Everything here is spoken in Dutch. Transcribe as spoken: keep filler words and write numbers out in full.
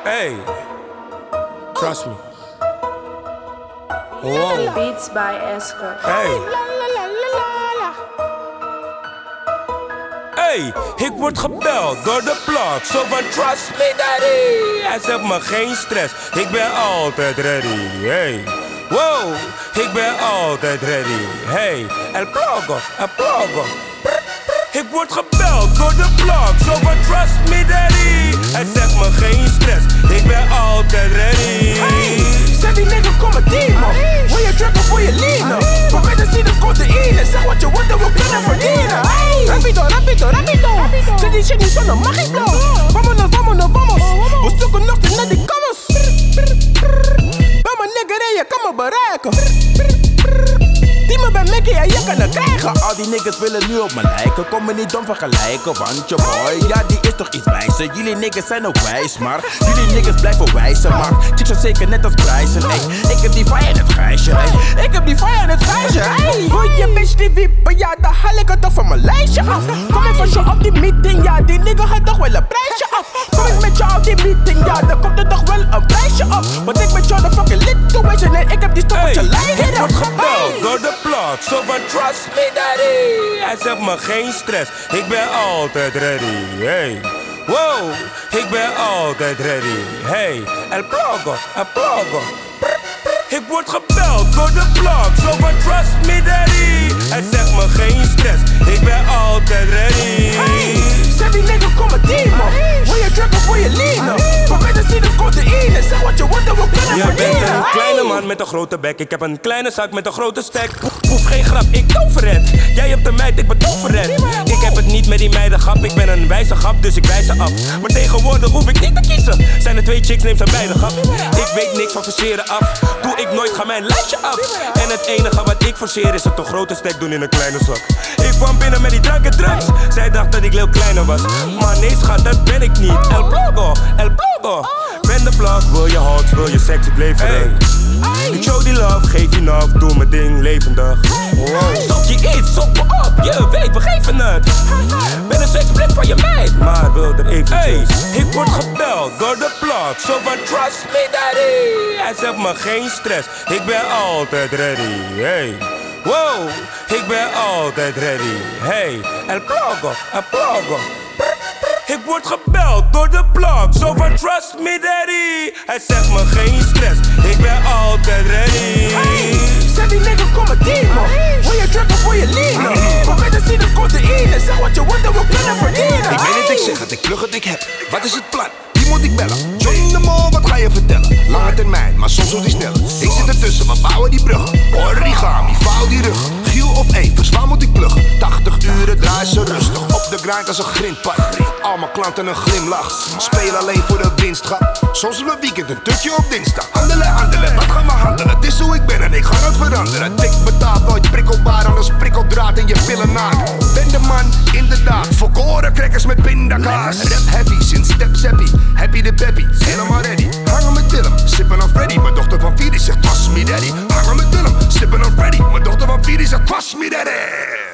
Hey, trust me. Wow. Beats by Esker. Hey. Hey, ik word gebeld door de blog. Zo van trust me daddy. Hij zegt me geen stress, ik ben altijd ready. Hey, wow, ik ben altijd ready. Hey, el plogo, el plogo. Ik word gebeld door de blog. Zo van trust me daddy. Hij zegt me geen stress, ik ben altijd ready. Hey, zeg die nigga kom maar teamen. Wil je drukken voor je lienen? Probeer te zien de codeïne. Zeg wat je wordt en we kunnen verdienen. Rapido, rapido, rapido. Zeg die shit niet zonder magieblauw. Vámonos, vámonos, vamos. We zoeken nog steeds naar die kamers. Ben mijn nigga en je kan me bereiken. Die me bij Mickey en je kan het krijgen. Al die niggas willen nu op me lijken. Kom me niet dom vergelijken, want je boy, ja die is toch iets wijzer. Jullie niggas zijn ook wijs, maar jullie niggas blijven wijzen. Maar chicks zijn zeker net als prijzen. Ey, ik heb die fire in het grijsje. Ey, ik heb die fire in het grijsje. Ey, wil je bitch die wiepen? Ja, dan haal ik het toch van mijn lijstje af. Kom ik van jou op die meeting? Ja, die nigga gaat toch wel een prijsje af. Kom ik met jou op die meeting? Ja, dan komt er toch wel een prijsje af. Want ik met jou de fucking situation en ik heb die stok op je lijf. Ik word gebeld door de blog, zo van trust me daddy. Hij zegt me geen stress, ik ben altijd ready. Hey, wow, ik ben altijd ready. Hey, el plogo, el plogo. Ik word gebeld door de blog, zo van trust me daddy. Hij zegt me geen stress, ik ben altijd ready. Hey, zeg die nigga kom maar teamen. Wil je drukken voor je lienen? Probeer te zien de codeïne. Zeg wat je wordt en we kunnen verdienen. Je bent een kleine man met een grote bek. Ik heb een kleine zak met een grote stek. Hoef geen grap, ik tover het. Jij hebt een meid, ik ben tover het. Ik heb het niet met die meidengrap. Ik ben een wijze grap, dus ik wijs ze af. Maar tegenwoordig hoef ik niet te kiezen. Zijn er twee chicks, neem ze beide grap. Ik weet niks van verseren af. Doe ik nooit, ga mijn lijstje af. En het enige wat ik forceer is het een grote stek doen in een kleine zak. Ik kwam binnen met die drank en drugs. Zij dacht dat ik heel kleiner was. Maar nee schat, dat ben ik niet. El plogo, el plogo. Ben de blog, wil je hot, wil je seks, ik leveren. Ik show die love, geef je nog, doe mijn ding levendig. Stop je iets, stop me op, je weet, we geven het. Ben een seksblik van je meid, maar wil er eventjes. Hey, ik word gebeld door de blog, zo van trust me daddy. Hij zegt me geen stress, ik ben altijd ready. Hey, wow, ik ben altijd ready. Hey, el plogo, el plogo. Ik word gebeld door de blog, zo van trust me daddy. Hij zegt me geen stress, ik ben altijd ready. Hey, zeg die nigga kom maar teamen. Wil je drukken voor je lienen? Probeer te zien de codeïne. Zeg wat je wordt en we kunnen verdienen. Ik weet het, ik zeg het, ik plug het, ik heb. Wat is het plan? Wie moet ik bellen? John de Mol, wat ga je vertellen? Lange termijn, maar soms ook die sneller. Ik zit ertussen, we bouwen die bruggen. Origami, vouw die rug. Giel of Evers, waar moet ik pluggen? tachtig uren, draai ze rustig. Op de grind als een grindpad. Al mijn klanten een glimlach. Speel alleen voor de winstgrap. Soms op een weekend een tutje op dinsdag. Handelen, handelen, wat gaan we handelen? Het is hoe ik ben en ik ga het veranderen. Dik betaalt nooit prikkelbaar, anders prikkeldraad in je billen naakt. Ben de man, inderdaad. Volkoren crackers met pindakaas. Rap heavy, sinds step sappy. Happy de peppy, helemaal ready. Hangen met Willem, sippen on Freddy. Mijn dochter van vier die zegt trust me daddy. Hangen met Willem, sippen on Freddy. Mijn dochter van vier die zegt trust me daddy.